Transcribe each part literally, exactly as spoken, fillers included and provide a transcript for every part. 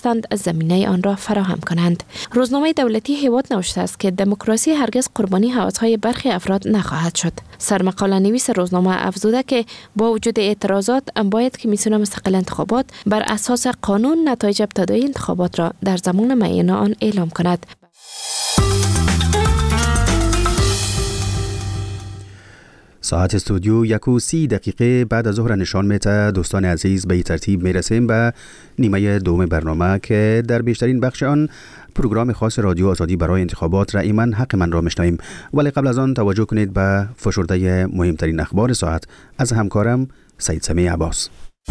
هستند زمینه آن را فراهم کنند. روزنامه دولتی هیواد نوشته است که دموکراسی هرگز قربانی هوس‌های برخی افراد نخواهد شد. سرمقاله نویس روزنامه افزوده که با وجود اعتراضات باید کمیسیون مستقل انتخابات بر اساس قانون نتایج ابتدایی انتخابات را در زمان معین آن اعلام کند. ساعت استودیو یک و سی دقیقه بعد از ظهر نشان میده. دوستان عزیز، به این ترتیب میرسیم به نیمه دوم برنامه که در بیشترین بخش آن پروگرام خاص رادیو آزادی برای انتخابات رأی من حق من را میشنویم. ولی قبل از آن توجه کنید به فشرده مهمترین اخبار ساعت از همکارم سید سمیع عباس.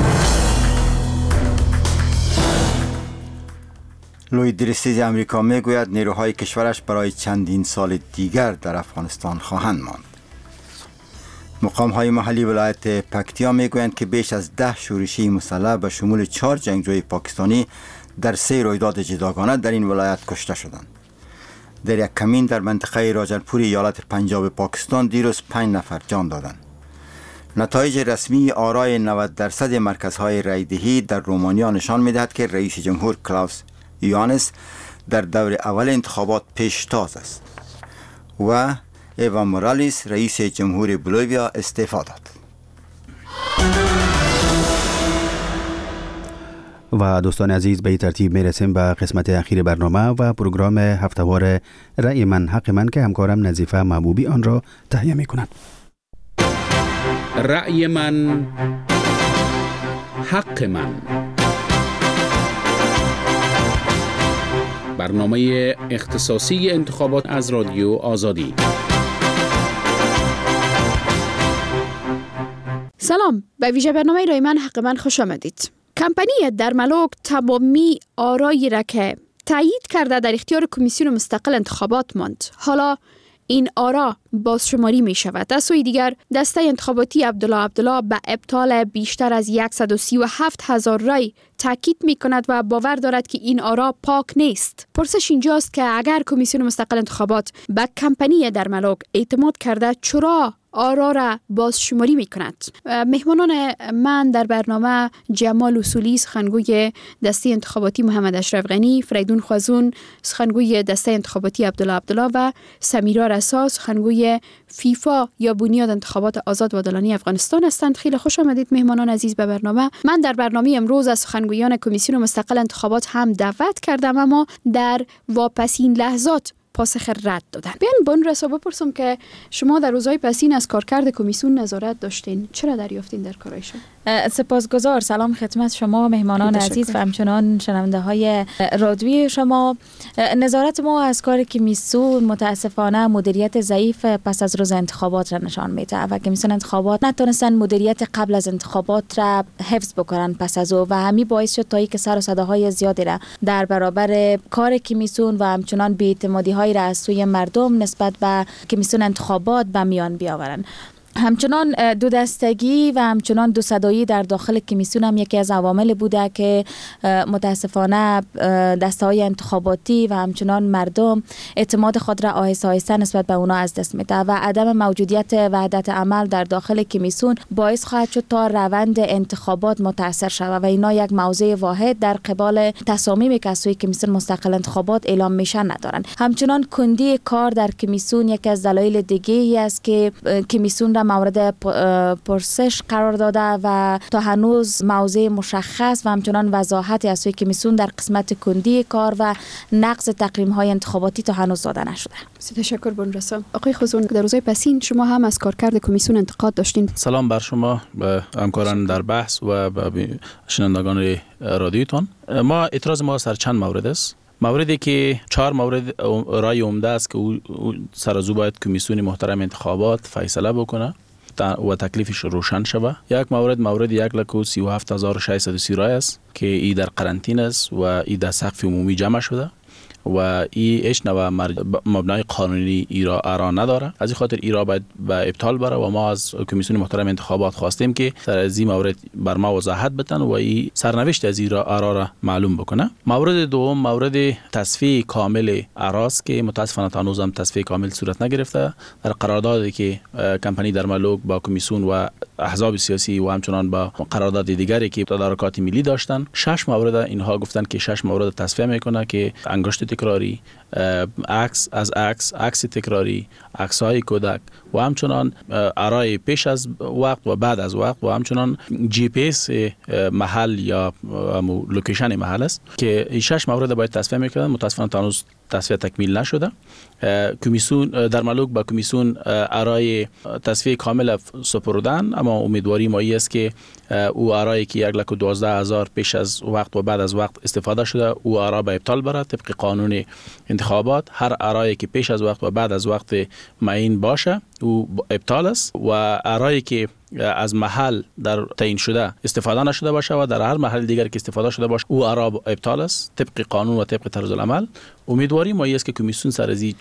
لوی درستیز امریکا میگوید نیروهای کشورش برای چندین سال دیگر در افغانستان خواهند ماند. مقام های محلی ولایت پکتیا میگویند که بیش از ده شورشی مسلح به شمول چهار جنگجوی پاکستانی در سه رویداد جداگانه در این ولایت کشته شدند. در یک کمین در منطقه راجرپوری ایالت پنجاب پاکستان دیروز پنج نفر جان دادند. نتایج رسمی آرای نود درصد مرکزهای رایدهی در رومانیا نشان میدهد که رئیس جمهور کلاوس یوهانس در دور اول انتخابات پیشتاز است و ایوا مورالیس رئیس جمهور بولیویا استعفا داد. و دوستان عزیز، به این ترتیب میرسیم به قسمت اخیر برنامه و پروگرام هفتهوار رأی من حق من که همکارم نظیفه محبوبی آن را تهیه میکند. رأی من حق من، برنامه اختصاصی انتخابات از رادیو آزادی. سلام، به ویژه برنامه رأی من حق من خوش آمدید. کمپانی درملوک تمامی آرایی را که تایید کرده در اختیار کمیسیون مستقل انتخابات ماند. حالا این آرا بازشماری می شود. از سوی دیگر دسته انتخاباتی عبدالله عبدالله به ابطال بیشتر از صد و سی و هفت هزار رای تاکید می کند و باور دارد که این آرا پاک نیست. پرسش اینجاست که اگر کمیسیون مستقل انتخابات به کمپانی درملوک اعتماد کرده، چرا آرا را بازشماری می کند؟ مهمانان من در برنامه جمال اصولی سخنگوی دسته انتخاباتی محمد اشرف غنی، فریدون خوازون سخنگوی دسته انتخاباتی عبدالله عبدالله و سمیرا رسا سخنگوی فیفا یا بنیاد انتخابات آزاد و عادلانه افغانستان هستند. خیلی خوش آمدید مهمانان عزیز به برنامه. من در برنامه امروز از سخنگویان کمیسیون مستقل انتخابات هم دعوت کردم، اما در واپسین لحظات پاسخ رد دادن. بیان بان رسا بپرسم که شما در روزهای پسین از کارکرد کمیسیون نظارت داشتین، چرا دریافتین در کارایشون؟ سپاسگزار. سلام خدمت شما مهمانان عزیز و همچنان شنونده های رادیوی شما. نظارت ما از کار کمیسیون متاسفانه مدیریت ضعیف پس از روز انتخابات را نشان میده و کمیسیون انتخابات نتونستن مدیریت قبل از انتخابات را حفظ بکنن پس از او و همین باعث شد تا که سر و صداهای زیادی را در برابر کار کمیسیون و همچنان بی‌اعتمادی هایی را از سوی مردم نسبت به کمیسیون انتخابات به میان بیاورند. همچنان دو دستگی و همچنان دو صدایی در داخل کمیسیون هم یکی از عوامل بوده که متاسفانه دسته‌های انتخاباتی و همچنان مردم اعتماد خود را آهسته آهسته نسبت به اونا از دست میده و عدم موجودیت وحدت عمل در داخل کمیسیون باعث خواهد شد تا روند انتخابات متاثر شود و اینا یک موضع واحد در قبال تصامیمی که از سوی کمیسیون مستقل انتخابات اعلام میشن ندارن. همچنان کندی کار در کمیسیون یکی از دلایل دیگه‌ای است که کمیسیون مورد پرسش قرار داده و تا هنوز موضوع مشخص و همچنان وضاحتی از سوی کمیسیون در قسمت کندی کار و نقض تقویم های انتخاباتی تا هنوز داده نشده. تشکر بون رسا. آقای خوزون، در روزهای پسین شما هم از کارکرد کمیسیون انتقاد داشتین. سلام بر شما، به همکاران در بحث و به شنوندگان رادیوتون. ما اعتراض ما سر چند مورد است. موردی که چهار مورد رای عمده است که او سر از او باید کمیسیون محترم انتخابات فیصله بکنه و تکلیفش روشن شود. یک مورد مورد یک لک و سی و هفت هزار و ششصد و سی رای است که ای در قرنطینه است و ای در سقف عمومی جمع شده. و این هیچ نوع مبنای قانونی ایرا آرا نداره. از این خاطر ایرا باید به ابطال بره و ما از کمیسیون محترم انتخابات خواستیم که در از این مورد بر ما وضاحت بدن و این سرنوشت از ایرا آرا را معلوم بکنه. مورد دوم مورد تصفیه کامل اراست که متاسفانه تا هنوز هم تصفیه کامل صورت نگرفته. در قراردادی که کمپانی درملوک با کمیسیون و احزاب سیاسی و همچنان با قرارداد دیگری که تدارکات ملی داشتن، شش مورد اینها گفتن که شش مورد تصفیه میکنه که انگشت تکراری، عکس از عکس، عکس تکراری، عکس‌های کودک و همچنان آرای پیش از وقت و بعد از وقت و همچنان جی پی اس محل یا لوکیشن محل است که این شش مورد باید تصفیه میکنن. متاسفانه تا هنوز تصفیه تکمیل نشده. کمیسیون درملوک با کمیسیون آرای تصفیه کامل سپردن، اما امیدواری ما است که او آرایی که یک لک و دوازده هزار پیش از وقت و بعد از وقت استفاده شده او آرا به ابطال بره طبق قانون انتخابات. هر آرایی که پیش از وقت و بعد از وقت معین باشه او ابطال است و آرایی که از محل در تعیین شده استفاده نشده باشه و در هر محل دیگر که استفاده شده باشه او آرا ابطال است طبق قانون و طبق طرز العمل. امیدواری ما است که کمیسیون سر از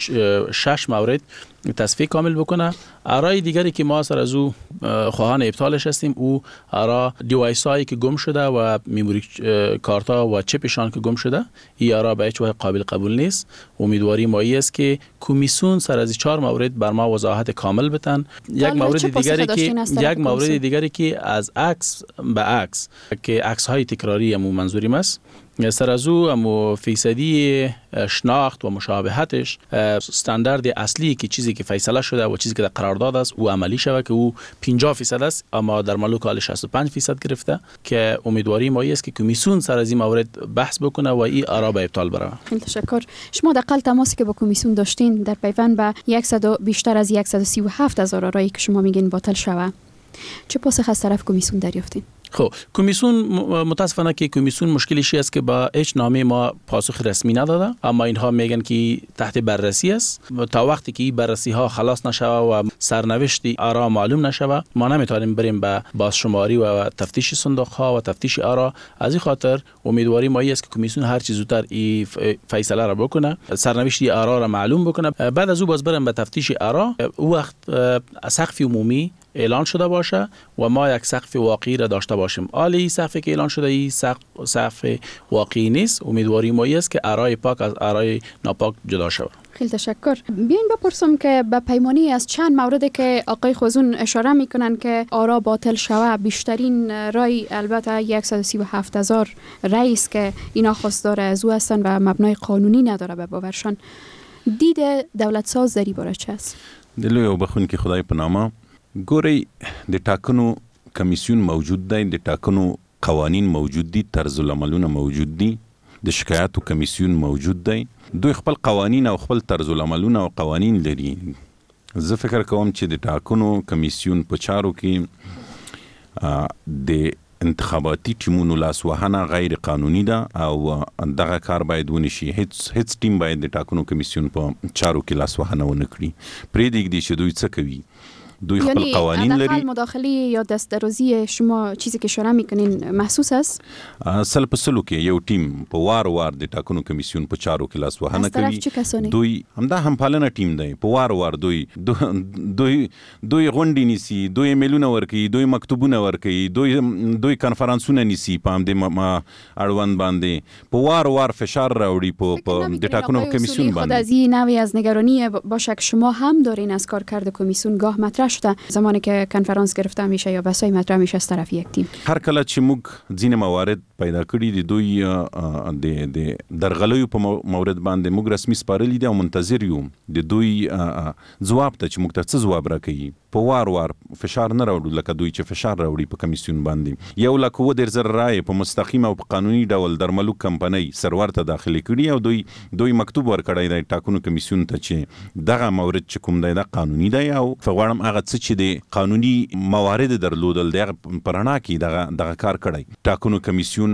شش مورد تصفیه کامل بکنه. آرای دیگری که ما سر از او خواهان ابطالش هستیم او آرا دیوایس هایی که گم شده و میموری کارت ها و چپشان که گم شده، این آرا به هیچ وجه قابل قبول نیست. امیدواری ما است که کمیسیون سر از چهار مورد بر ما وضاحت کامل بدن. یک مورد دیگری که یک مورد دیگری که از عکس به عکس که عکس های تکراری هم منظوریم است، سر از او امو فیصدی شناخت و مشابهتش استاندارد اصلی که چیزی که فیصله شده و چیزی که در قرارداد است او عملی شود که او پنجاه درصد است، اما در ملوک حال شصت و پنج درصد گرفته که امیدواری ما است که کمیسیون سر از این مورد بحث بکنه و این آرا به ابطال بره. خیلی تشکر. شما دقیقاً تماسی که با کمیسیون داشتین در پیوند به صد بیشتر از صد و سی و هفت هزار آرایی که شما میگین باطل شوه، چه پاسخ از طرف کمیسیون دریافتین؟ خب کمیسیون متاسفانه که کمیسیون مشکلش است که با هیچ نامه ما پاسخ رسمی نداده، اما اینها میگن که تحت بررسی است. تا وقتی که این بررسی ها خلاص نشوه و سرنوشت آرا معلوم نشوه ما نمیتونیم بریم به بازشماری و تفتیش صندوق ها و تفتیش آرا. از این خاطر امیدواری ما است که کمیسیون هر چه زودتر این فیصله را بکنه، سرنوشت آرا را معلوم بکنه. بعد از او باز بریم به تفتیش آرا، او وقت سقف عمومی اعلان شده باشه و ما یک سقف واقعی را داشته باشیم. حالی سقفی که اعلان شده این سقف سقف واقعی نیست. امیدواری ما است که آرای پاک از آرای ناپاک جدا شود. خیلی تشکر. بیاین بپرسم که به پیمانی از چند موردی که آقای خوزون اشاره میکنن که آرا باطل شوه، بیشترین رای البته صد و سی و هفت هزار رئیس که اینا خواستار از او هستن و مبنای قانونی نداره به باورشان. دید دولت ساز در این باره چه است؟ دلوی او بخون که خدای پنامه ګورئ د ټاکنو کمیسیون موجود دی، د ټاکنو قوانین موجود دي، طرز العملونه موجود دي، د شکایاتو کمیسیون موجود دی. دوی خپل قوانین او خپل طرز العملونه او قوانین لري. زه فکر کوم چې د ټاکنو کمیسیون په چارو کې د انتخاباتي ټیمونو لاسوهنه غیر قانوني ده او دغه کار باید ونشي. هیڅ هیڅ ټیم باید د ټاکنو کمیسیون په چارو کې لاسوهنه ونه کړي. پرېږدي چې دوی څه کوي. دوی خپل قوانین لري. یعنی مداخله یا دست درازی شما چیزی که اشاره میکنین محسوس است؟ سل په سلو کې یو ټیم په وار وار د ټاکنو کمیسیون په چارو کې لاسوهنه کوي. دوی همدا همپالنه ټیم دی. په وار وار دوی دوی دوی غونډې نیسي، دوی میلونه ورکوي، دوی مکتوبونه ورکوي، دوی دوی کانفرنسونه نیسي په همدې اړوند باندې په وار وار فشار راوړي په د ټاکنو کمیسیون باندې. خود از این نوعی از نگرانی باشه که شما هم دارین از کارکرد کمیسیون گاه مطرح شده زمانی که کنفرانس گرفته میشه یا بحثای مطرح میشه از طرف یک تیم. هر کله چې موږ ځینې موارد پیدا کړي دي دوی د د درغلیو په مورد باندې موږ رسمي سپارلي دي او منتظر یو د دوی ځواب ته چې موږ ته څه ځواب راکوي. په وار وار فشار نه راوړو لکه دوی چې فشار راوړي په کمیسیون باندې. یو لک اووه دېرش زره رایې په مستقیم او په قانوني ډول درملوک کمپنۍ سرور ته داخلي کړي او دوی دوی مکتوب ورکړی دی ټاکنو کمیسیون ته چې دغه مورد چې کوم دی دا قانوني دی او فغواړم هغه څه چې د قانوني موارد درلودل دغه پرانا کې دغه دغه کار کړی. ټاکنو کمیسیون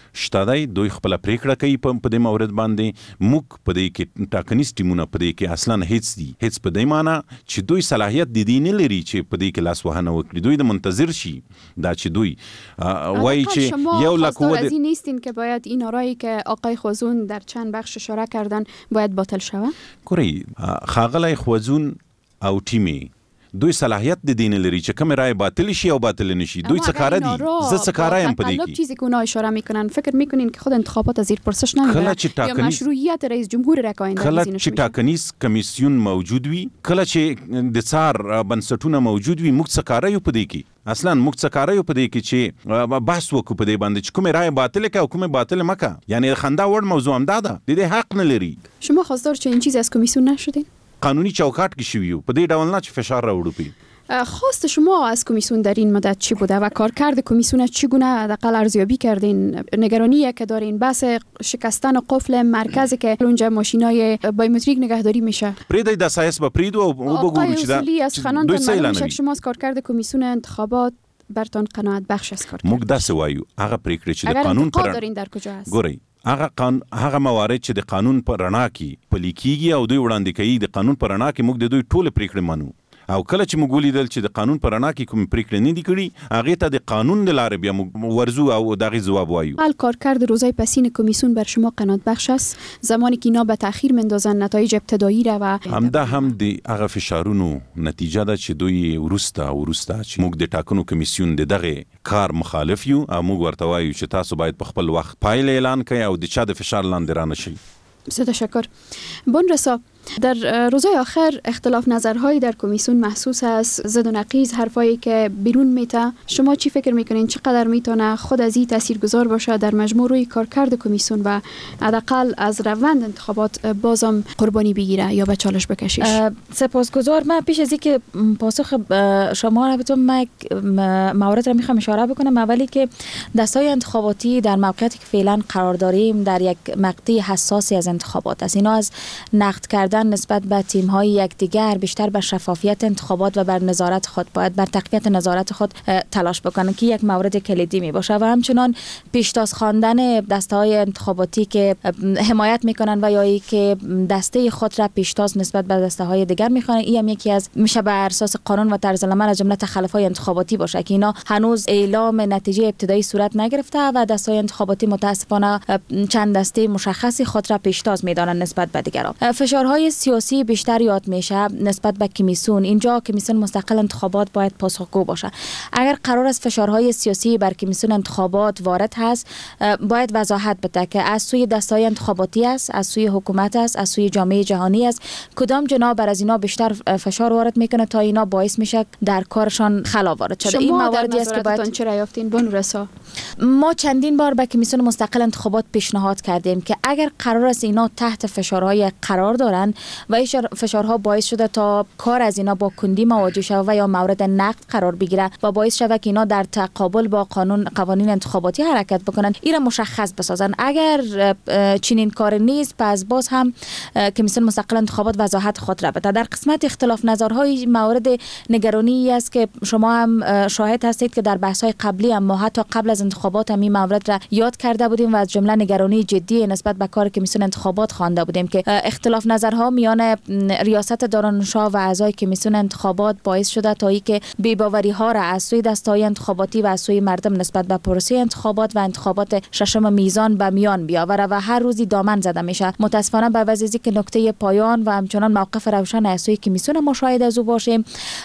شته دی، دوی خپل پریکړه کوي په دې مورد باندې. موږ په دې کې ټاکنیز ټیمونه په دې کې اصلا هیڅ دي، هیڅ په دې معنی چې دوی صلاحیت د دې نه لري چې په دې کې لاس وهنه وکړي. دوی د منتظر شي دا چې دوی وایي چې یو لک و از این نیستین که باید این آرایی که آقای خوزون در چند بخش اشاره کردن باید باطل شود؟ کوری خاغلی خوزون او تیمی دوی صلاحیت د دین لري چې کوم رای باطل شي او باطل نشي. دوی څه کار دي؟ زه څه کارایم په دې کې؟ چیزی که اونا اشاره میکنن فکر میکنین که خود انتخابات از زیر پرسش نمیبرن یا مشروعیت رئیس جمهور را که آینده کله چې ټاکنیز کمیسیون موجود وي، کله چې د څار بنسټونه موجود وي، موږ څه کارایو په دې کې؟ اصلا موږ څه کارایو په دې کې چې بحث وکړو په دې باندې چې کوم رای باطل که او کوم باطل مکه. یعنی خندا وړ موضوع هم دا ده، د دې حق نه لري. شما خواستار چه این چیز از کمیسیون نشدین؟ قانونی چوکاٹ کې شویو په دې ډول نه چې فشار راوړو پی. خواست شما از کمیسیون در این مدت چی بوده و کارکرد کمیسیون چگونه حداقل ارزیابی کردین؟ نگرانی که دارین بحث شکستن قفل مرکزی که اونجا ماشینای بایومتریک نگهداری میشه. پریدای د سایس با پریدو او بگو چې دا از خنانتون معلوم میشه شما از کارکرد کمیسیون انتخابات برتون قناعت بخش است کارکرد. موږ داسې وایو هغه پریکړه چې د قانون پر دارین در کجا است؟ ګورئ هغه قانون هغه موارد چې د قانون پر رڼا کې پلي کیږي او دوی وړاندې کوي د قانون پر رڼا کې موږ د دوی ټول پریکړې منو. او کله چې موږ ولیدل چې د قانون پر رڼا کې کوم پریکړې نه دي کړي، هغه ته د قانون د لارې بیا موږ ورزو او دغه جواب وایو. حال کارکرد روزهای پسین کمیسیون بر شما قناعت بخش است؟ زمانی که اینا به تاخیر مندازن نتایج ابتدایی را و همدا هم د هغه فشارونو نتیجه ده چې دوی ورسته ورسته چې موږ د ټاکنو کمیسیون د دغه کار مخالف یو او موږ ورته وایو چې تاسو باید په خپل وخت پایله اعلان کړئ او د چا د فشار لاندې را نشئ. بسیار تشکر. بونرسا، در روزهای آخر اختلاف نظرهایی در کمیسیون محسوس است، زد و نقیض، حرفایی که بیرون میته. شما چی فکر میکنین چقدر میتونه خود از این تاثیرگذار باشه در مجموع روی کارکرد کمیسیون و حداقل از روند انتخابات بازم قربانی بگیره یا به چالش بکشیش؟ سپاسگزار. من پیش از اینکه پاسخ شما را بتونم من موارد را میخوام اشاره بکنم. اولی که دستای انتخاباتی در موقعیتی که فعلا قرار داریم در یک مقطع حساسی از انتخابات است. اینا از نقد کردن نسبت به تیم‌های یکدیگر بیشتر بر شفافیت انتخابات و بر نظارت خود باید بر تقویت نظارت خود تلاش بکنن که یک مورد کلیدی می باشه و همچنان پیشتاز خواندن دسته‌های انتخاباتی که حمایت میکنن و یا ای که دسته خود را پیشتاز نسبت به دسته‌های دیگر میخوانن، این هم یکی از میشه بر اساس قانون و طرز العمل از جمله تخلف‌های انتخاباتی باشه که اینا هنوز اعلام نتیجه ابتدایی صورت نگرفته و دسته‌های انتخاباتی متاسفانه چند دسته مشخصی خود را پیشتاز میدانن نسبت به دیگران. فشارهای سیاسی بیشتر یاد میشه نسبت به کمیسیون. اینجا کمیسیون مستقل انتخابات باید پاسخگو باشه. اگر قرار است فشارهای سیاسی بر کمیسیون انتخابات وارد هست، باید وضاحت بده که از سوی دسته‌های انتخاباتی است، از سوی حکومت است، از سوی جامعه جهانی است، کدام جناح بر از اینا بیشتر فشار وارد میکنه تا اینا باعث میشه در کارشان خلا وارد شده. این مواردی است که باید چرا یافتین بونرسا؟ ما چندین بار به کمیسیون مستقل انتخابات پیشنهاد کردیم که اگر قرار است اینا تحت فشارهای قرار دارن و این فشارها باعث شده تا کار از اینا با کندی مواجه شود و یا مورد نقد قرار بگیره و باعث شود که اینا در تقابل با قانون قوانین انتخاباتی حرکت بکنن، این را مشخص بسازن. اگر چنین کار نیست، پس باز هم کمیسیون مستقل انتخابات وضاحت خود را بده. در قسمت اختلاف نظرهای مورد نگرانی است که شما هم شاهد هستید که در بحث‌های قبلی هم ما حتی قبل از انتخابات هم این مورد را یاد کرده بودیم و از جمله نگرانی جدی نسبت به کار کمیسیون انتخابات خوانده بودیم که اختلاف نظرها میان ریاست دارالانشا و اعضای کمیسیون انتخابات باعث شده تا اینکه بی‌باوری ها را از سوی دسته‌های انتخاباتی و از سوی مردم نسبت به پروسه انتخابات و انتخابات ششم میزان به میان بیاوره و هر روزی دامن زده میشه. متاسفانه به وجه که نقطه پایان و همچنان موقف روشن از سوی کمیسیون ما شاهد از او باشیم،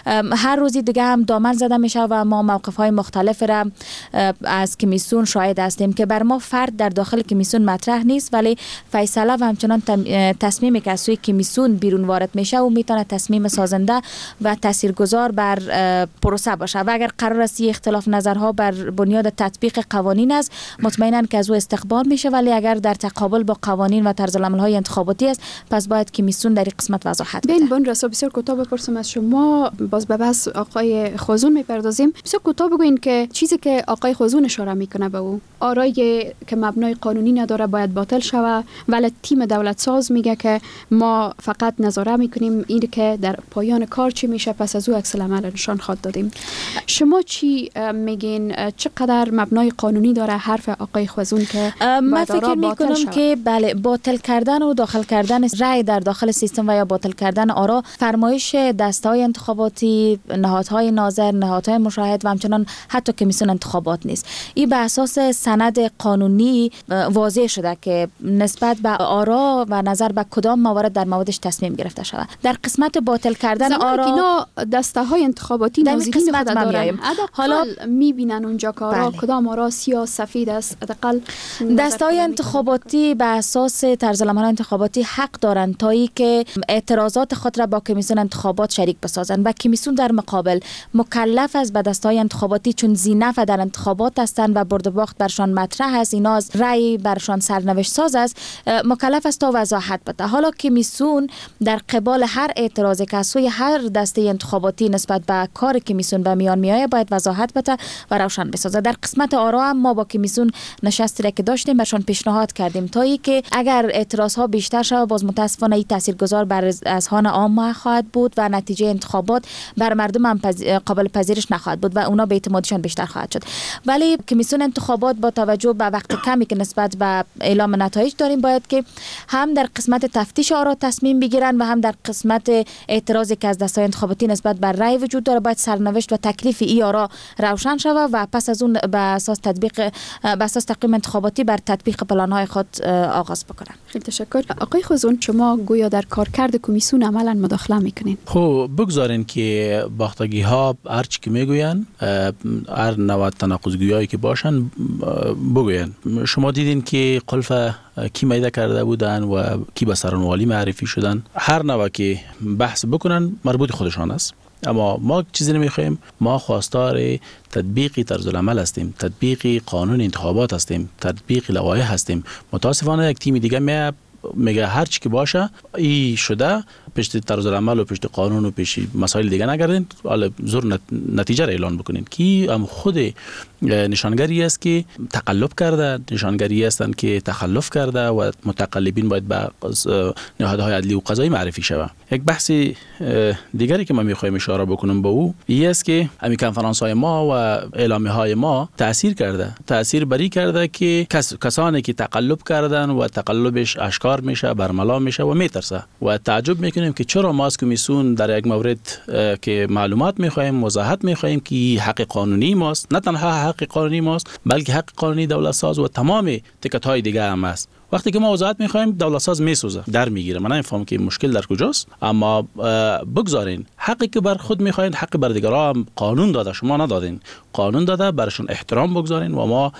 هر روزی دیگه هم دامن زده میشه و ما موقف های مختلف را از کمیسیون شاهد هستیم که بر ما فرد در داخل کمیسیون مطرح نیست، ولی فیصله و همچنان تصمیمی که از سوی کمیسیون بیرون وارد میشه و میتونه تصمیم سازنده و تاثیرگذار بر پروسه باشه و اگر قرار است اختلاف نظرها بر بنیاد تطبیق قوانین است، مطمئنا که از او استقبال میشه، ولی اگر در تقابل با قوانین و طرز العمل‌های انتخاباتی است، پس باید کمیسیون در این قسمت وضاحت بده. بین بونرسا بسیار کوتاه بپرسم از شما، باز به بحث آقای خوزون میپردازیم. بسیار کوتاه بگوین که چیزی که آقای خوزون اشاره میکنه به او آرایی که مبنای قانونی نداره باید باطل شود، ولی تیم دولت ساز میگه که ما ما فقط نظاره میکنیم این که در پایان کار چی میشه، پس از او عکس العمل نشان خواهد دادیم. شما چی میگین؟ چقدر مبنای قانونی داره حرف آقای خوزون که من فکر میکنم که بله، باطل کردن و داخل کردن رأی در داخل سیستم و یا باطل کردن آرا فرمایش دسته‌های انتخاباتی، نهادهای ناظر، نهادهای مشاهد و همچنان حتی کمیسیون انتخابات نیست. این به اساس سند قانونی واضح شده که نسبت به آرا و نظر به کدام موارد در موردش تصمیم گرفته شود. در قسمت باطل کردن آرا اینا دسته‌های انتخاباتی نازنین خود دارن، حالا میبینن اونجا که آرا بله. کدام آرا سیاه سفید است. حداقل دسته‌های انتخاباتی به اساس طرزالعمل انتخاباتی حق دارند تا ای که اعتراضات خود را با کمیسیون انتخابات شریک بسازند و کمیسیون در مقابل مکلف است به دسته‌های انتخاباتی چون زینف در انتخابات هستند و برد و باخت برشان مطرح است، اینا از رأی برشان سرنوشت ساز است، مکلف است تا وضاحت بده. حالا کمیسیون در قبال هر اعتراضی که از سوی هر دسته انتخاباتی نسبت به کار کمیسیون به میان میآید باید وضاحت بده و روشن بسازه. در قسمت آرا هم ما با کمیسیون نشستی را که داشتیم برشان پیشنهاد کردیم تا ای که اگر اعتراض ها بیشتر شود باز متاسفانه این تاثیرگذار بر اذهان عامه خواهد بود و نتیجه انتخابات بر مردم هم قابل پذیرش نخواهد بود و اونا به اعتمادشان بیشتر خواهد شد. ولی کمیسیون انتخابات با توجه به وقت کمی که نسبت به اعلام نتایج داریم باید که هم در قسمت تفتیش آرا تصمیم بگیرن و هم در قسمت اعتراضی که از دسته‌های انتخاباتی نسبت بر رأی وجود داره باید سرنوشت و تکلیف ای آرا روشن شود و پس از اون به اساس تطبیق به اساس تقویم انتخاباتی بر تطبیق پلان‌های خود آغاز بکنن. خیلی تشکر. آقای خوزون، شما گویا در کارکرد کمیسیون عملاً مداخله میکنین. خب بگذارین که باختگی ها هر چی که میگوین، هر نوع تناقض‌گویایی که باشن بگوین. شما دیدین که قلف کی میده کرده بودن و کی به سرانوالی معرفی شدن، هر نوع که بحث بکنن مربوط خودشان است. اما ما چیزی نمیخوایم، ما خواستار تطبیق طرز العمل هستیم، تطبیق قانون انتخابات هستیم، تطبیق لوایح هستیم. متاسفانه یک تیم دیگه می میگه هر چی که باشه ای شده، پشت طرز العمل و پشت قانون و پشت مسائل دیگه نگردین، حالا زور نتیجه را اعلان بکنین. کی هم خود نشانگری است که تقلب کرده، نشانگری هستند که تخلف کرده و متقلبین باید به نهادهای عدلی و قضایی معرفی شود. یک بحث دیگری که ما میخوایم اشاره بکنم به او این است که همین کنفرانس‌های ما و اعلامیه‌های ما تاثیر کرده، تاثیر بری کرده که کس، کسانی که تقلب کردن و تقلبش آشکار میشه، برملا میشه و میترسه و تعجب میکنیم که چرا ما از کمیسیون در یک مورد که معلومات میخوایم، وضاحت میخوایم که حق قانونی ماست، نه تنها حق قانونی ماست بلکه حق قانونی دولت ساز و تمام تکت های دیگه هم است. وقتی که ما وضاحت میخوایم دولت ساز میسوزه، در میگیره. من نمیفهم که مشکل در کجاست، اما بگذارین حقی که بر خود میخواین حق بر دیگران هم قانون داده، شما ندادین، قانون داده، برشون احترام بگذارین و ما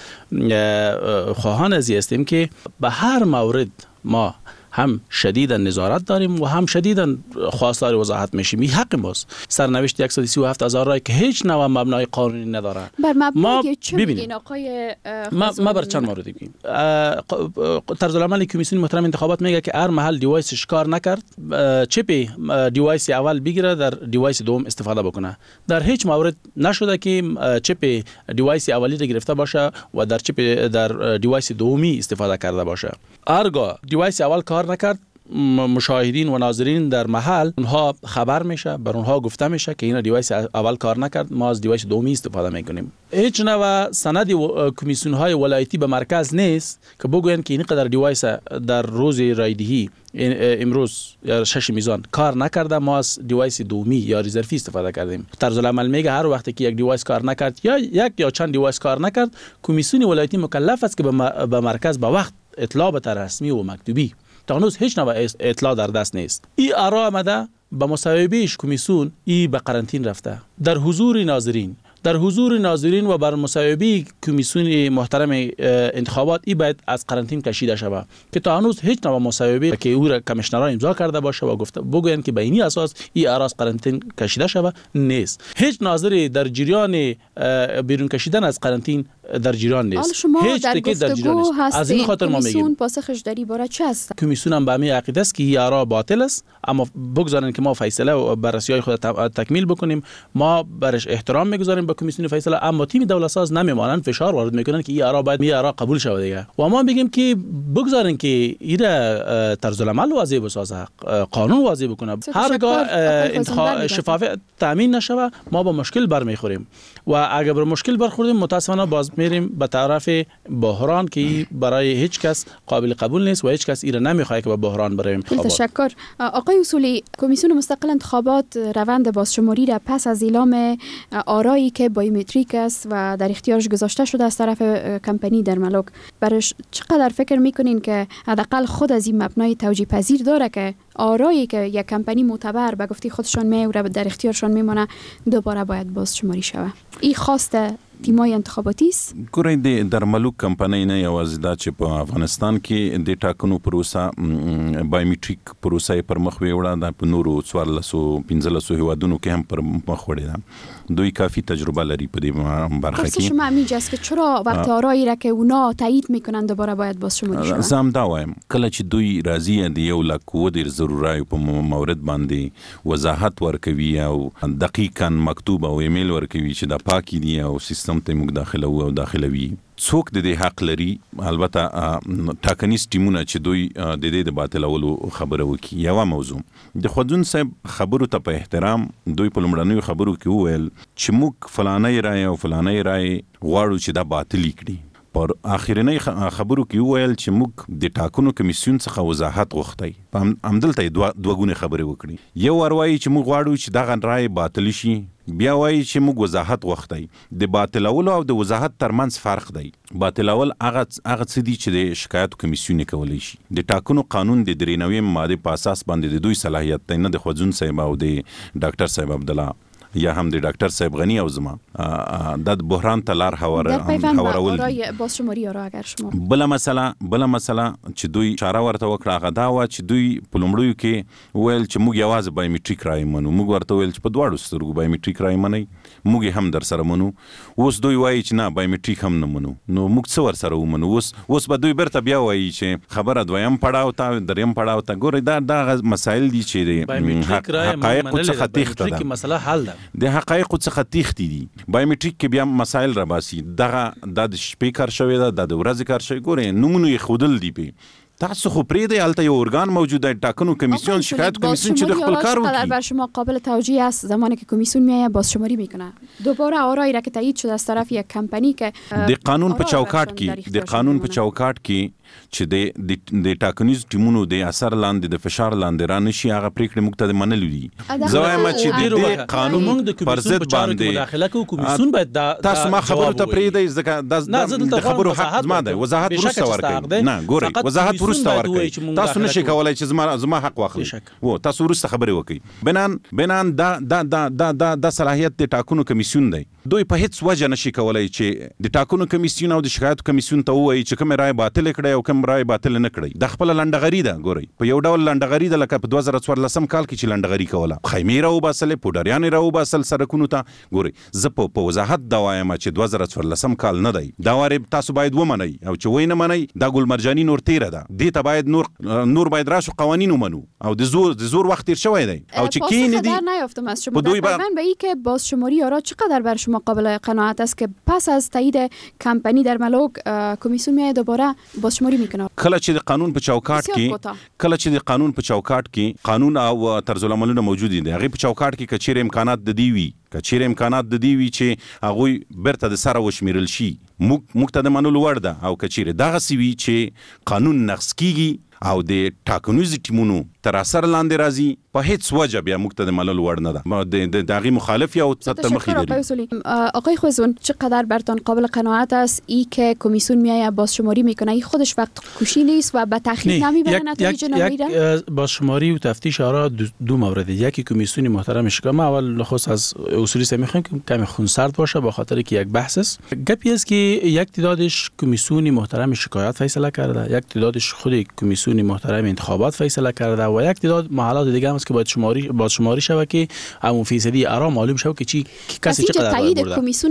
خواهان ازی هستیم که به هر مورد ما هم شدیدا نظارت داریم و هم شدیدا خواستار وضاحت میشیم. این حق ماست. سرنوشت صد و سی و هفت هزار رای که هیچ نوع مبنای قانونی نداره. بر مبنای چه میگین آقای ما ما بر چند مورد میگیم. طرز العمل کمیسیون محترم انتخابات میگه که هر محل دیوایسش کار نکرد، چپ دیوایس اول بگیره در دیوایس دوم استفاده بکنه. در هیچ مورد نشده که چپ دیوایس اولی رو گرفته باشه و در چپ در دیوایس دومی استفاده کرده باشه. هرگاه دیوایس اول کار نکرد، مشاهدین و ناظرین در محل اونها خبر میشه، بر اونها گفته میشه که این دیوایس اول کار نکرد، ما از دیوایس دومی استفاده میکنیم. هیچ نوع سند کمیسیون های ولایتی به مرکز نیست که بگوین که این قدر دیوایس در روز رایدهی امروز یا شش میزان کار نکرده، ما از دیوایس دومی یا رزرفی استفاده کردیم. طرز العمل میگه هر وقتی که یک دیوایس کار نکرد یا یک یا چند دیوایس کار نکرد، کمیسیون ولایتی مکلف است که به مرکز به وقت اطلاع بده، رسمی و مکتوبی. تا هنوز هیچ نوع اطلاع در دست نیست. این آرا آمده به مصوبهش کمیسیون ای به قرنطین رفته در حضور ناظرین، در حضور ناظرین و بر مصوبه کمیسیون محترم انتخابات ای باید از قرنطین کشیده شود که تا هنوز هیچ نوع مصوبه که او را کمیشنران امضا کرده باشه و گفته بگوین که به این اساس ای آرا از قرنطین کشیده شود نیست. هیچ ناظری در جریان بیرون کشیدن از قرنطین در جریان نیست. شما در گفتگو از این خاطر ما میگیم کمیسیون پاسخش در این باره چه است؟ کمیسیون هم به همین عقیده است که این آرا باطل است، اما بگذارن که ما فیصله و بررسی‌های خود تکمیل بکنیم. ما برش احترام میگذاریم به کمیسیون فیصله، اما تیم دولت ساز نمیمانن فشار وارد میکنن که این آرا باید می آرا قبول شود دیگه. و ما میگیم که بگذارن که ایره طرز العمل واضح بسازه، قانون واضح بکنه. هرگاه انتخاب شفافیت تامین نشود ما با مشکل برمیخوریم و اگر بر مشکل برخوردیم متاسفانه باز میریم به طرف بحران که برای هیچ کس قابل قبول نیست و هیچ کس ایره نمیخواد که به بحران بریم. تشکر. آقای اصولی، کمیسیون مستقل انتخابات روند بازشماری را پس از اعلام آرایی که بایومتریک است و در اختیارش گذاشته شده از طرف کمپانی درملوک، برش چقدر فکر میکنین که حداقل خود از این مبنای توجیه پذیر داره که آرایی که یک کمپانی معتبر به گفته خودشان میوره در اختیارشان میمونه دوباره باید بازشماری شود؟ این خواسته تیمای انتخاباتی است؟ ګورئ د درملوک کمپنۍ نه یوازې دا چې په افغانستان کې د ټاکنو پروسه بایومټریک پروسه پر مخ وړه ده، په نورو څوارلسو پنځلسو هیوادونو کې هم پر مخ وړې ده. دوی کافی تجربه لري په دې برخه کې. شما میگید که چرا وقت آرایی را که اونا تایید میکنن دوباره باید بازشماری شود؟ زه هم دا وایم کله چې دوی راضي د یو لک و ډیر ضروري په مورد باندې وضاحت ورکوي او دقیقاً مکتوب او ایمیل ورکوي چې دا پاکي دي او سیستم ته موږ داخله او داخلوي، څوک د دې حق لري؟ البته ټاکنیز ټیمونه چې دوی د دې د باطلولو خبره وکړي. یوه موضوع د خودون صاحب خبرو ته په احترام دوی په لومړنیو خبرو کې وویل چې موږ فلانه رای او فلانه رای غواړو چې دا باطل کړي. پر اخرنۍ خبرو کې وویل چې موږ د ټاکنو کمیسیون څخه وضاحت غوښتی. همدلته دوه دوه ګونې خبرې وکړي. یو وایي چې موږ غواړو چې دغه رای باطل شي، بیا وایي چې موږ وضاحت غوښتی. د باطلولو او د وضاحت ترمنځ فرق دی. باطلول هغه هغه څه دي چې د شکایتو کمیسیون کولی شي. د ټاکنو قانون د درې نوي ماده په اساس باندې د دوی صلاحیت دی، نه د خوځون صاحب او د ډاکټر صاحب عبدالله یا هم د ډاکټر صاحب غنی او زما د بحران ته لار هوارول دي. بازشماری آرا اگر شما بل مسله بل مسله چې دوی اشاره ورته وکړه هغه دا و چې دوی په لومړیو کې ویل چې موږ یوازې بایومټریک رای منو. موږ ورته ویل چې په دواړو سترګو بایومټریک رای منئ، موږ هم در سره منو. اوس دوی وایي چې نه بایومټریک هم نه منو. نو موږ څه ور سره ومنو؟ اوس اوس به دوی برته بیا وایي چې خبره دویم پړاو ته دریم پړاو ته. ګورئ دا دا مسایل دي چې حقایق څخه تېښته ده، مسله حل ده، د حقایقو څخه تېښتې دي. بایومټریک کې بیا مسایل را باسي. دغه دا د شپې کار شوی ده، دا د ورځې کار شوی. ګورئ نومونه یې ښودل دي پې. تاسو خو پرېږدئ هلته یو ارګان موجود دی، ټاکنو کمیسیون، شکایت کمیسیون چې د خپل کار وکړي. بر شما قابل توجیه است زمانی که کمیسیون میآید بازشماری میکنه دوباره آرایی را که تایید شده از طرف یک کمپانی که د قانون په چوکاټ کې د قانون په چوکاټ کې چې د د ټاکنیز ټیمونو د اثر لاندې د فشار لاندې را نشي هغه پریکړې موږ ته منلو دي. زه وایم چې د قانون پر ضد باندې مداخله کوي کمیسیون باید تاسو ما خبرو ته پرېږدئ ځکه د خبرو حق زما دی. وضاحت وروسته ورکوي. نه ګورئ وضاحت وروسته ورکوي. تاسو نشئ کولای چې زما زما حق واخلئ. و تاسو وروسته خبرې وکړئ. بنان بنان دا دا دا دا د صلاحیت د ټاکنو کمیسیون دی. دوی په هیڅ وجه نشي کولای چې د ټاکنو کمیسیون او د شکایت کمیسیون ته وایي چې کوم رای باطل کړي او کوم رای باطل نه کړي. د خپل لنډغري ده. ګورئ په یو ډول لنډغري ده لکه په دوه زره څوارلسم کال کې چې لنډغري کوله، خیمې راوباسلې، پوډریانې راوباسل سرکونو ته. ګورئ زه په وضاحت دا وایم چې دوه زره څوارلسم کال نه دی. دا وارې تاسو باید ومنئ او چې وای نه منئ دا ګلمرجاني نور تیره ده. دې ته باید نور نور باید راشو قوانین ومنو او د زور د زور وخت تیر شوی دی او چې کینې دي نیافتم از شما. در پیوند به این که بازشماری آرا چقدر بر شما قابل قناعت است که پس از تایید کمپانی درملوک کمیسیون میاد دوباره بازشماری میکنه؟ کله چې د قانون په چوکاټ کې کله چې د قانون په چوکاټ کې قانون او طرز العملونه موجود دي، هغه په چوکاټ کې کچیر امکانات د دی وی کچیر امکانات د دی وی چې هغه برته د سره وشمیرل شي موږ موږ ته د منلو وړ ده. او کچیر دغه سی وی چې قانون نقض کیږي او د ټاکنیز ټیمونو تر اثر لاندې راځي په هیڅ وجه بیا موږ ته د منلو وړ نه ده. د دغه مخالف یا تر مخې دي. آقای خوزون چقدر برتان قابل قناعت است ای که کمیسیون میآید بازشماری میکنه؟ این خودش وقت کشی نیست و به تأخیر نمیبره نتایج نهایی را؟ بازشماری و تفتیش آرا دو, دو مورد. یکی کمیسیون محترم شکام اول نخست از اصولی سه میخوایم که کمی خونسرد باشه به خاطر که یک بحث است. گپی است که یک تعدادش کمیسیون محترم شکایت فیصله کرده، یک تعدادش خود کمیسیون محترم انتخابات فیصله کرده و یک تعداد محلات دیگه هم است که باید شماری باز شماری شود که همون فیصدی آرا معلوم شود که چی کسی چقدر تایید کمیسیون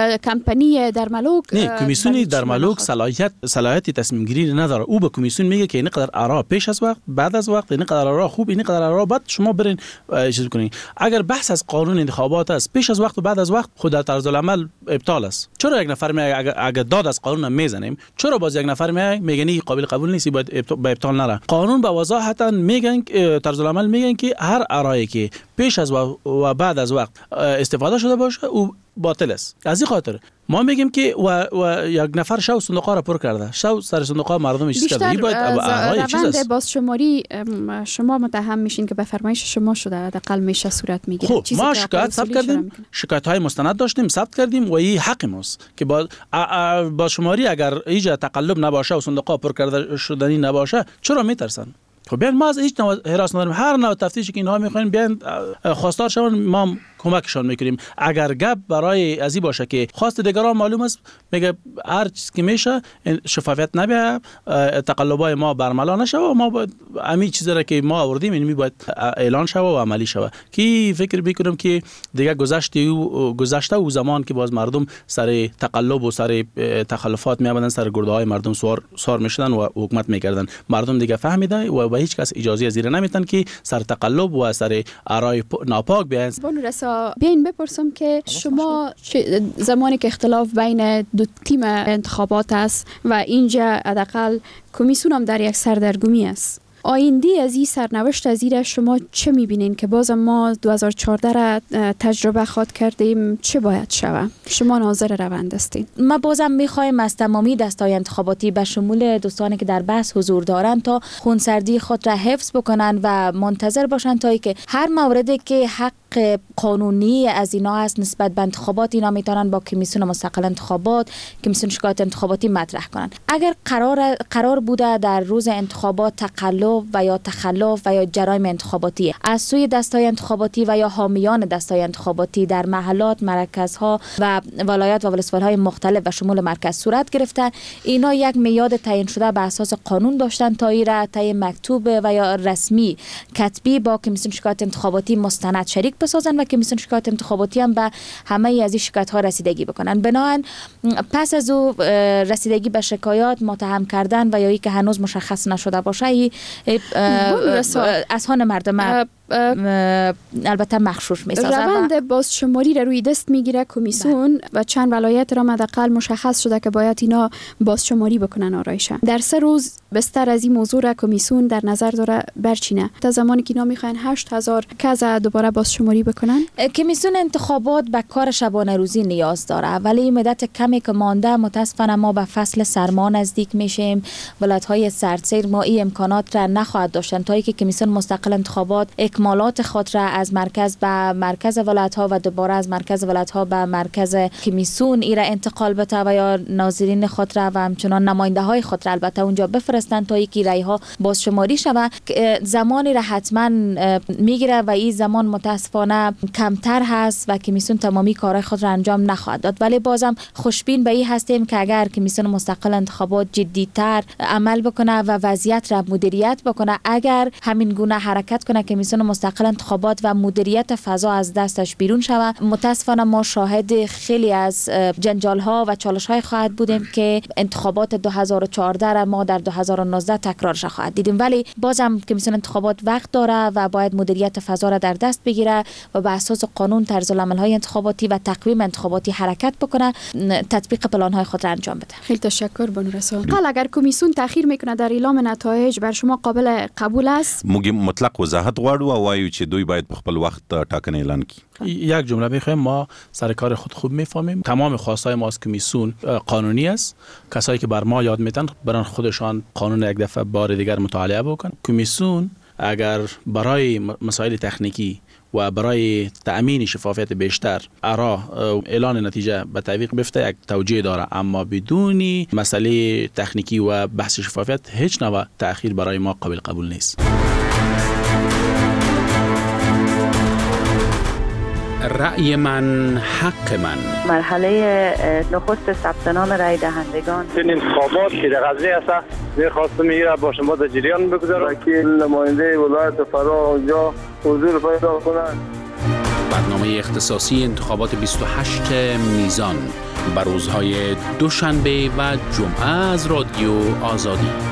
کمپانی درملوک نه کمیسیون درملوک صلاحیت صلاحیت تصمیم گیری نداره. او به کمیسیون میگه که اینقدر آرا پیش از وقت بعد از وقت اینقدر آرا خوب اینقدر آرا بد شما برین چیز کنین. اگر بحث از قانون انتخابات است پیش از وقت و بعد از وقت خود در طرز العمل ابطال است. چرا یک نفر میگه اگر, اگر داد از قانون میزنیم چرا باز یک نفر میگه میگه قابل قبول نیست باید به ابطال نره. قانون به وضاحت میگن طرز العمل میگن که هر آرایی که پیش از و بعد از وقت استفاده شده باشه او باطل است. از این خاطر ما میگیم که و, و یک نفر شو صندوق را پر کرده شو سر صندوق مردم چیز کرده. این باید آرای چیز است. روند بازشماری شما متهم میشین که به فرمایش شما شده حداقل میشه صورت میگیره. خب ما شکایت ثبت کردیم شکایت های مستند داشتیم ثبت کردیم و این حق ماست که با بازشماری اگر هیچ تقلب نباشه و صندوق پر کرده شدنی نباشه چرا میترسن؟ خب بیان ما از هیچ نوع حراس نداریم. هر نوع تفتیشی که اینها میخواین بیان خواستار شون ما کمکشان میکنیم. اگر گپ برای ازی باشه که خواست دیگران معلوم است میگه هر چیز که میشه شفافیت نبیه تقلبای ما برملا نشه و ما باید همین چیزی را که ما آوردیم اینمی باید اعلان شوه و عملی شوه. کی فکر میکنم که دیگه گذشته او گذشته او زمان که باز مردم سر تقلب و سر تخلفات میآمدن سر گرده های مردم سوار سوار میشدن و حکومت میکردن. مردم دیگه فهمیده و به هیچ کس اجازه زیر نمیتن که سر تقلب و سر آرای ناپاک بیان. بیاین بپرسم که شما زمانی که اختلاف بین دو تیم انتخابات است و اینجا حداقل کمیسیون هم در یک سردرگمی است، آینده از این سرنوشت از این شما چه میبینین که باز ما دو هزار و چهارده را تجربه خواد کردیم چه باید شود؟ شما ناظر روند هستین. ما بازم میخوایم از تمامی دستای انتخاباتی به شمول دوستانی که در بحث حضور دارند تا خونسردی خود را حفظ بکنن و منتظر باشن تا اینکه هر موردی که حق قانونی از اینا هست نسبت به انتخابات اینا میتونن با کمیسیون مستقل انتخابات کمیسیون شکایت انتخاباتی مطرح کنن. اگر قرار قرار بوده در روز انتخابات تقلب و یا تخلف و یا جرایم انتخاباتی از سوی دستای انتخاباتی و یا حامیان دستای انتخاباتی در محلات، مرکزها و ولایات و ولسوالی‌های مختلف و شمول مرکز صورت گرفتن، اینا یک میاد تعیین شده به اساس قانون داشتن تا ایرا طی مکتوب و یا رسمی کتبی با کمیسیون شکایت انتخاباتی مستند شریک بسازن و کمیسیون شکایت انتخاباتی هم به همه از این شکایت ها رسیدگی بکنن. بنابراین پس از او رسیدگی به شکایات متهم کردن و یا ای که هنوز مشخص نشده باشه اذهان مردم البته مخشوش میسازه. روند بازشماری را روی دست میگیره کمیسیون و چند ولایت را حداقل مشخص شده که باید اینا بازشماری بکنن آرایشن. در سه روز بستر از این موضوع را کمیسیون در نظر داره برچینه تا زمانی که اینا میخواین هشت هزار کس دوباره بازشماری بکنن. کمیسیون انتخابات به کار شبانه روزی نیاز داره ولی مدت کمی که مانده متاسفانه ما به فصل سرما نزدیک میشیم. ولایت‌های سردسیر ما این امکانات را نخواهد داشتن تا اینکه کمیسیون مستقل انتخابات اکمالات خود را از مرکز به مرکز ولایت‌ها و دوباره از مرکز ولایت‌ها به مرکز کمیسیون ایرا انتقال بده و یا ناظرین خود را و همچنان نماینده‌های خود را البته اونجا بفرستن تا اینکه رأی‌ها بازشماری شود. زمانی را حتما میگیره و این زمان متاسفانه کمتر هست و کمیسیون تمامی کارهای خود را انجام نخواهد داد. ولی بازم خوشبین به این هستیم که اگر کمیسیون مستقل انتخابات جدی‌تر عمل بکنه و وضعیت را مدیریت بکنه، اگر همین گونه حرکت کنه کمیسیون مستقل انتخابات و مدیریت فضا از دستش بیرون شود، متاسفانه ما شاهد خیلی از جنجال ها و چالش های خواهد بودیم که انتخابات دو هزار و چهارده را ما در دو هزار و نوزده تکرارش خواهد دیدیم. ولی بازم کمیسیون انتخابات وقت داره و باید مدیریت فضا را در دست بگیره و به اساس قانون طرز العمل های انتخاباتی و تقویم انتخاباتی حرکت بکنه، تطبیق پلان های خود را انجام بده. خیلی تشکر بانو رسول. قال اگر کمیسیون تاخیر میکنه در اعلام نتایج بر شما قابل قبول است؟ موږ مطلق وضاحت غواړو او وایو چې دوی باید په خپل وخت ټاکنه اعلان کړي. یک جمله میخوایم، ما سر کار خود خوب میفهمیم. تمام خواستای ما از کمیسیون قانونی است. کسایی که بر ما یاد میتن برن خودشان قانون یک دفعه بار دیگر مطالعه بکن. کمیسیون اگر برای مسائل تکنیکی و برای تأمین شفافیت بیشتر آرا اعلان نتیجه به تعویق بفته یک توجیه داره، اما بدون مسئله تکنیکی و بحث شفافیت هیچ نوع تأخیر برای ما قابل قبول نیست. رأی من حق من. مرحله نخست ثبت نام رای دهندگان این انتخابات که در قضیه است میخواستم این را با شما در جریان بگذارم. وکیل نماینده ولایت فرا اونجا حضور پیدا کنند. برنامه اختصاصی انتخابات بیست و هشت میزان بر روزهای دوشنبه و جمعه از رادیو آزادی.